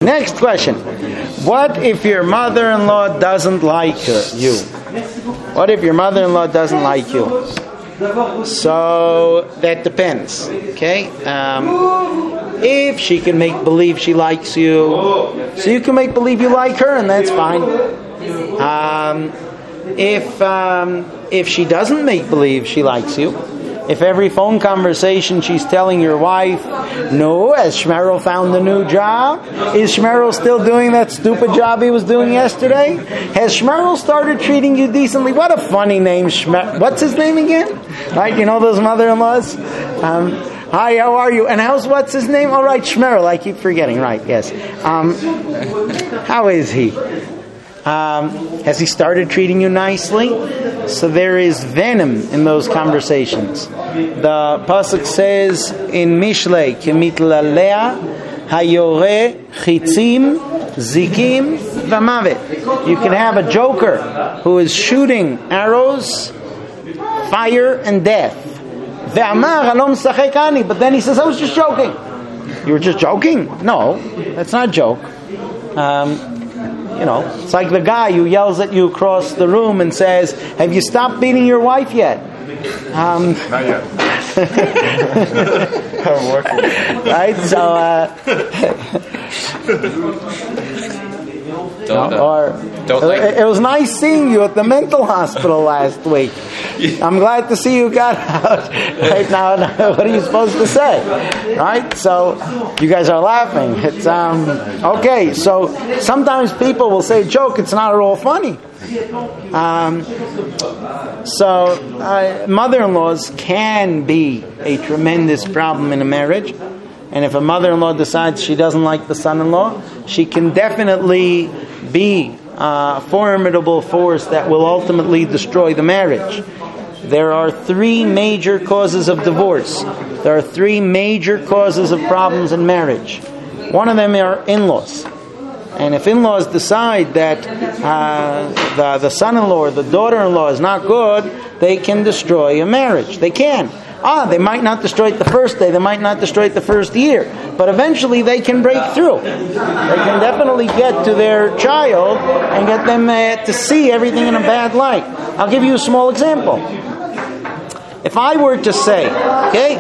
Next question. What if your mother-in-law doesn't like you? What if your mother-in-law doesn't like you? So that depends. Okay? If she can make believe she likes you, so you can make believe you like her, and that's fine. If she doesn't make believe she likes you, if every phone conversation she's telling your wife, no, has Shmerel found a new job? Is Shmerel still doing that stupid job he was doing yesterday? Has Shmerel started treating you decently? What a funny name, Shmerel. What's his name again? Right, you know those mother-in-laws? Hi, how are you? And what's his name? All right, Shmerel. I keep forgetting. Right, yes. How is he? Has he started treating you nicely? So there is venom in those conversations. The pasuk says in Mishlei, "Kemitlalea hayore chitzim zikim v'mavet." You can have a joker who is shooting arrows, fire, and death. Ve'amar alom sachekani, but then he says, "I was just joking." You were just joking? No, that's not a joke. It's like the guy who yells at you across the room and says, "Have you stopped beating your wife yet?" Not yet. I'm working. Right? So, it was nice seeing you at the mental hospital last week. I'm glad to see you got out. Right now, what are you supposed to say? Right? So, you guys are laughing. It's okay. So, sometimes people will say a joke. It's not at all funny. Mother-in-laws can be a tremendous problem in a marriage. And if a mother-in-law decides she doesn't like the son-in-law, she can definitely be a formidable force that will ultimately destroy the marriage. There are 3 major causes of divorce. There are 3 major causes of problems in marriage. One of them are in-laws. And if in-laws decide that the son-in-law or the daughter-in-law is not good, they can destroy a marriage. They can. They might not destroy it the first day, they might not destroy it the first year, but eventually they can break through. They can definitely get to their child and get them to see everything in a bad light. I'll give you a small example. If I were to say, okay,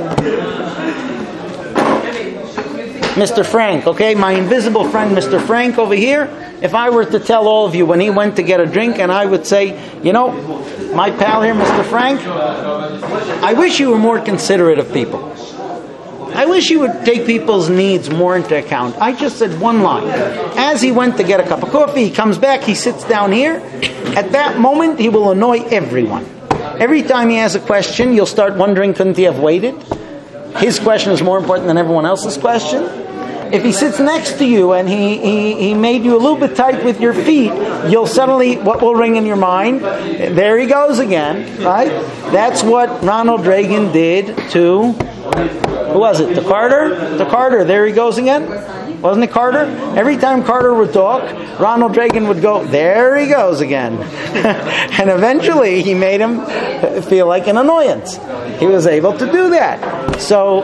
Mr. Frank, okay, my invisible friend Mr. Frank over here, if I were to tell all of you when he went to get a drink and I would say, my pal here, Mr. Frank, I wish you were more considerate of people. I wish you would take people's needs more into account. I just said one line. As he went to get a cup of coffee, he comes back, he sits down here. At that moment, he will annoy everyone. Every time he has a question, you'll start wondering, couldn't he have waited? His question is more important than everyone else's question. If he sits next to you and he made you a little bit tight with your feet, you'll suddenly, what will ring in your mind? There he goes again, right? That's what Ronald Reagan did to, who was it? To Carter? To Carter, there he goes again. Wasn't it Carter? Every time Carter would talk, Ronald Reagan would go, there he goes again. And eventually he made him feel like an annoyance. He was able to do that. So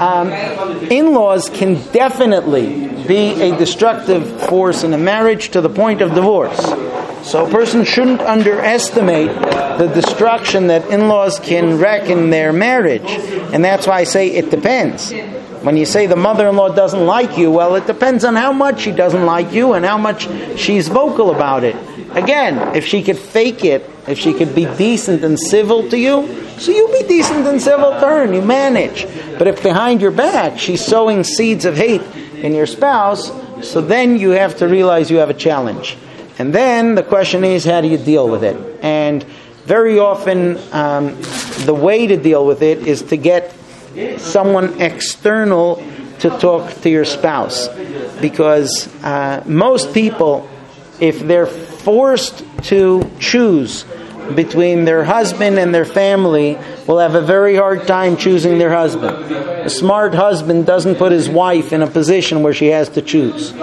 in-laws can definitely be a destructive force in a marriage to the point of divorce. So a person shouldn't underestimate the destruction that in-laws can wreak in their marriage. And that's why I say it depends. When you say the mother-in-law doesn't like you, well, it depends on how much she doesn't like you and how much she's vocal about it. Again, if she could fake it, if she could be decent and civil to you, so you be decent and civil to her and you manage. But if behind your back she's sowing seeds of hate in your spouse, so then you have to realize you have a challenge. And then the question is, how do you deal with it? And very often the way to deal with it is to get someone external to talk to your spouse. Because most people, if they're forced to choose between their husband and their family, will have a very hard time choosing their husband. A smart husband doesn't put his wife in a position where she has to choose.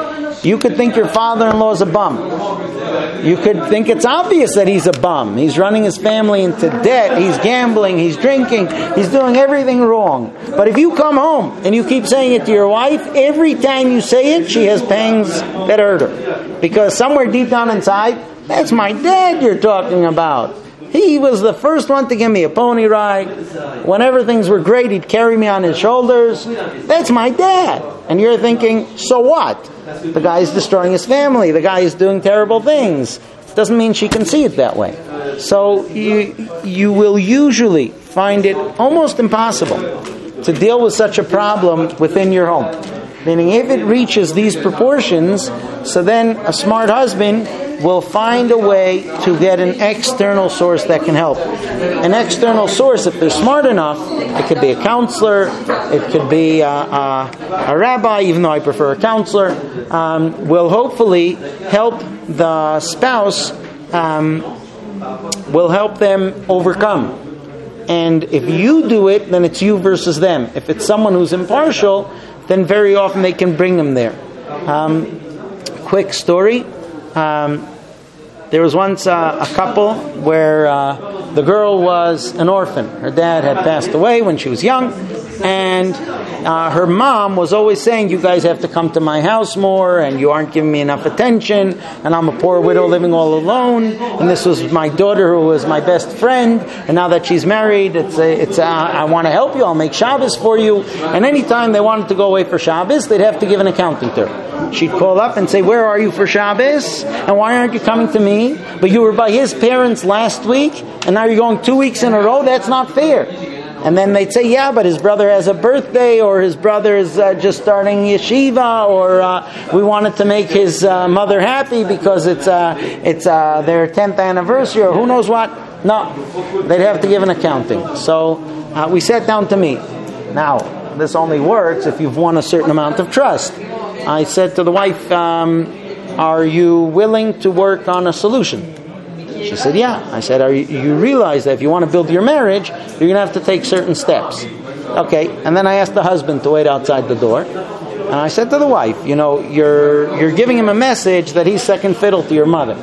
You could think your father-in-law is a bum. You could think it's obvious that he's a bum. He's running his family into debt. He's gambling. He's drinking. He's doing everything wrong. But if you come home and you keep saying it to your wife, every time you say it, she has pangs that hurt her. Because somewhere deep down inside, that's my dad you're talking about. He was the first one to give me a pony ride. Whenever things were great, he'd carry me on his shoulders. That's my dad. And you're thinking, so what? The guy is destroying his family. The guy is doing terrible things. Doesn't mean she can see it that way. So you will usually find it almost impossible to deal with such a problem within your home. Meaning if it reaches these proportions, so then a smart husband will find a way to get an external source that can help. An external source, if they're smart enough, it could be a counselor, it could be a rabbi, even though I prefer a counselor, will hopefully help the spouse, will help them overcome. And if you do it, then it's you versus them. If it's someone who's impartial, then very often they can bring them there. Quick story. There was once a couple where the girl was an orphan. Her dad had passed away when she was young, and her mom was always saying, you guys have to come to my house more, and you aren't giving me enough attention, and I'm a poor widow living all alone, and this was my daughter who was my best friend, and now that she's married, I want to help you, I'll make Shabbos for you. And anytime they wanted to go away for Shabbos, they'd have to give an accounting to her. She'd call up and say, where are you for Shabbos? And why aren't you coming to me? But you were by his parents last week, and now you're going 2 weeks in a row? That's not fair. And then they'd say, yeah, but his brother has a birthday, or his brother is just starting yeshiva, or we wanted to make his mother happy because it's their 10th anniversary, or who knows what. No, they'd have to give an accounting. So we sat down to meet. Now, this only works if you've won a certain amount of trust. I said to the wife, are you willing to work on a solution? She said, yeah. I said, you realize that if you want to build your marriage, you're going to have to take certain steps. Okay. And then I asked the husband to wait outside the door. And I said to the wife, you're giving him a message that he's second fiddle to your mother.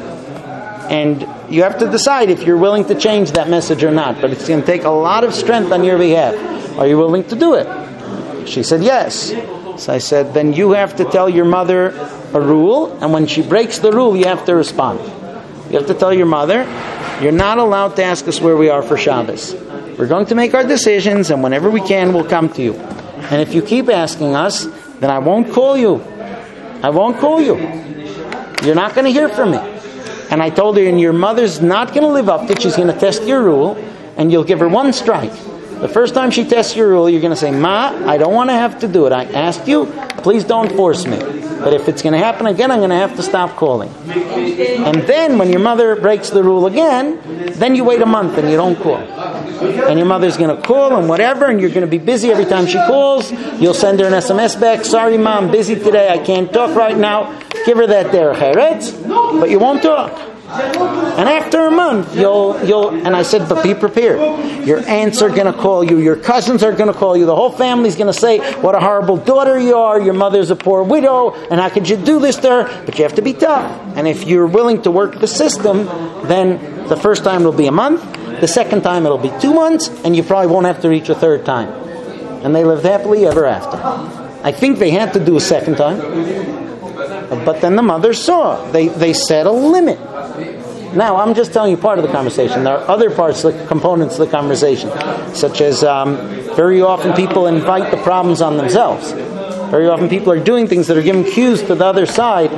And you have to decide if you're willing to change that message or not. But it's going to take a lot of strength on your behalf. Are you willing to do it? She said, yes. So I said, then you have to tell your mother a rule. And when she breaks the rule, you have to respond. You have to tell your mother, you're not allowed to ask us where we are for Shabbos. We're going to make our decisions, and whenever we can, we'll come to you. And if you keep asking us, then I won't call you. I won't call you. You're not going to hear from me. And I told her, and your mother's not going to live up to it. She's going to test your rule, and you'll give her one strike. The first time she tests your rule, you're going to say, Ma, I don't want to have to do it. I asked you, please don't force me. But if it's going to happen again, I'm going to have to stop calling. And then when your mother breaks the rule again, then you wait a month and you don't call. And your mother's going to call and whatever, and you're going to be busy every time she calls. You'll send her an SMS back, sorry Ma, I'm busy today, I can't talk right now. Give her that derech eretz, but you won't talk. And after a month, and I said, but be prepared. Your aunts are going to call you. Your cousins are going to call you. The whole family's going to say, what a horrible daughter you are. Your mother's a poor widow. And how could you do this to her? But you have to be tough. And if you're willing to work the system, then the first time it'll be a month. The second time it'll be 2 months. And you probably won't have to reach a third time. And they lived happily ever after. I think they had to do a second time. But then the mother saw. They set a limit. Now, I'm just telling you part of the conversation. There are other parts, components of the conversation, such as very often people invite the problems on themselves. Very often people are doing things that are giving cues to the other side.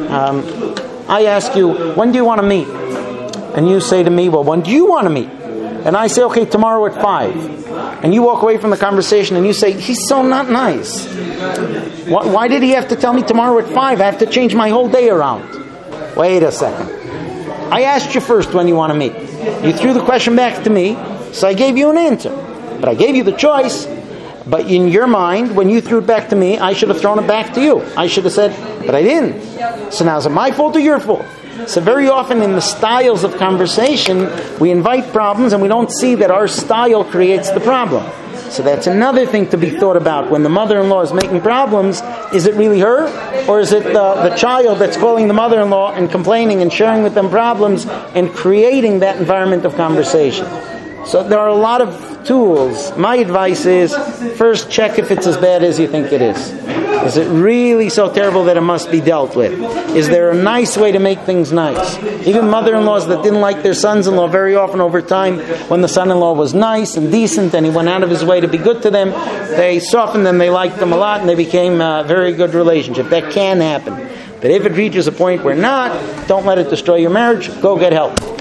I ask you, when do you want to meet? And you say to me, well, when do you want to meet? And I say, okay, tomorrow at 5. And you walk away from the conversation and you say, he's so not nice. Why did he have to tell me tomorrow at 5? I have to change my whole day around. Wait a second. I asked you first when you want to meet. You threw the question back to me, so I gave you an answer. But I gave you the choice. But in your mind, when you threw it back to me, I should have thrown it back to you. I should have said, but I didn't. So now is it my fault or your fault? So very often in the styles of conversation, we invite problems and we don't see that our style creates the problem. So that's another thing to be thought about. When the mother-in-law is making problems, is it really her? Or is it the child that's calling the mother-in-law and complaining and sharing with them problems and creating that environment of conversation? So there are a lot of tools. My advice is, first check if it's as bad as you think it is. Is it really so terrible that it must be dealt with? Is there a nice way to make things nice? Even mother-in-laws that didn't like their sons-in-law, very often over time, when the son-in-law was nice and decent and he went out of his way to be good to them, they softened them, they liked them a lot, and they became a very good relationship. That can happen. But if it reaches a point where not, don't let it destroy your marriage. Go get help.